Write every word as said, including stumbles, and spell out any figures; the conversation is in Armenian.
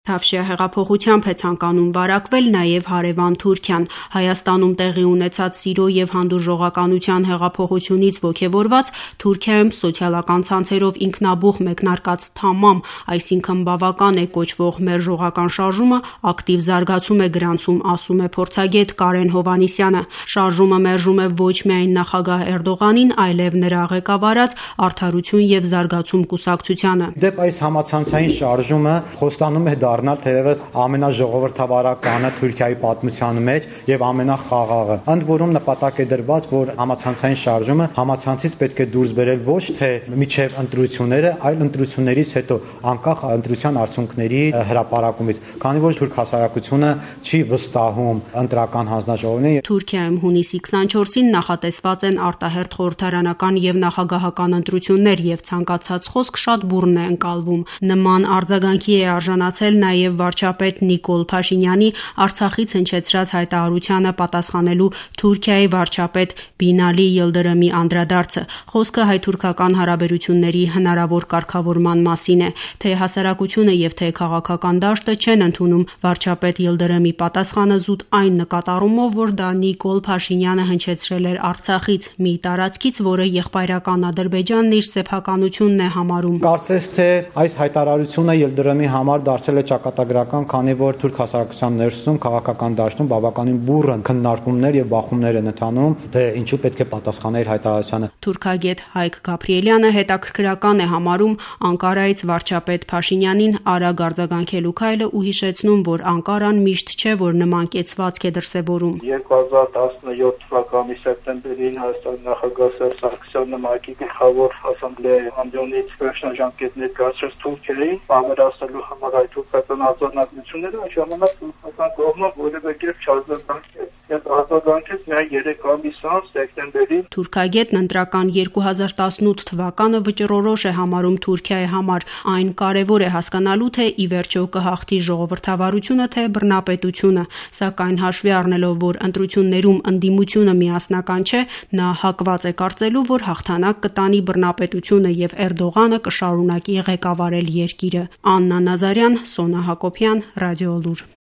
Թավշյա հեղափոխությամբ է ցանկանում վարակվել նաև հարևան Թուրքիան։ Հայաստանում տեղի ունեցած սիրո և հանդուրժողականության հեղափոխությունից ոգևորված Թուրքիայում սոցիալական ցանցերով ինքնաբուխ մեկնարկած «Թամամ», այսինքն բավական է կոչվող մերժողական շարժումը ակտիվ զարգացում է գրանցում, ասում է փորձագետ Կարեն Հովհաննիսյանը։ Շարժումը մերժում է ոչ միայն նախագահ Էրդողանին, այլև նրա ղեկավարած «Արդարություն և զարգացում» կուսակցությանը։ Դեպ այս համացանցային շարժումը խոստանում է դառնալ թերևս ամենաժողովրդավարականը Թուրքիայի պատմության մեջ եւ ամենախաղաղը։ Ընդ որում նպատակ է դրված, որ համացանցային շարժումը համացանցից պետք է դուրս բերել ոչ թե միջև ընտրությունները, այլ ընտրություններից հետո անկախ ընտրության արդյունքների հրապարակումից, քանի որ թուրք հասարակությունը չի վստահում ընտրական հանձնաժողովներին։ Թուրքիայում հունիսի քսանչորսին նախատեսված են արտահերթ խորհրդարանական եւ նախագահական ընտրություններ եւ ցանկացած խոսք շատ բուռն է ընկալվում։ Նման արձագանքի է արժանացել նաև վարչապետ Նիկոլ Փաշինյանի Արցախից հնչեցրած հայտարարությանը պատասխանելու Թուրքիայի վարչապետ Բինալի Յիլդրիմի անդրադարձը։ Խոսքը հայ-թուրքական հարաբերությունների հնարավոր կարգավորման մասին է, թե հասարակությունը եւ թե քաղաքական դաշտը չեն ընդունում վարչապետ Յիլդրիմի պատասխանը զուտ այն նկատառումով, որ դա Նիկոլ Փաշինյանը հնչեցրել էր Արցախից, մի տարածքից, որը եղբայրական Ադրբեջանն իր սեփականությունն է համարում։ Կարծես թե այս հայտարարությունը Յիլդրիմի համար դարձել է ճակատագրական, քանի որ թուրք հասարակության ներսում քաղաքական դաշտում բավականին բուռն քննարկումներ եւ բախումներ են ընթանում, թե ինչու պետք է պատասխանել հայտարարությանը։ Թուրքագետ Հայկ Գաբրիելյանը հետաքրքրական է համարում Անկարայից վարչապետ Փաշինյանին արագ արձագանքելու քայլը ու հիշեցնում, որ Անկարան միշտ չէ, որ նման կեցվածք է դրսևորում։ երկու հազար տասնյոթ թվականի սեպտեմբերին Հայաստանի նախագահ Սերժ Սարգսյանը ՄԱԿ-ի գլխավոր ասամբլեայի անդյունից վերջնաժամկետ ներկայացրեց Թուրքիային, բամերասելու համար այդ թուրքական արձանագրությունները այն ժամանակ թուրքական կողմը որևէ կերպ չարձագանքեց։ Այդ արձագանքեց միայն երեք ամիս անց սեպտեմբերին։ Թուրքագետն ընտրական երկու հազար տասնութ թվականը վճռորոշ է համարում Թուրքիայի համար։ Այն կարևոր է հասկանալու, թե ի վերջո կհաղթի ժողովրդավարությունը, թե բռնապետությունը, սակայն հաշվի առնելով, որ ընտրություններում ընդդիմությունը միասնական չէ, նա հակված է կարծելու, որ հաղթանակ կտանի բռնապետությունը եւ Էրդողանը կշարունակի ղեկավարել երկիրը։ Աննա Նազարյան, Սոնա Հակոբյան, Ռադիոլուր։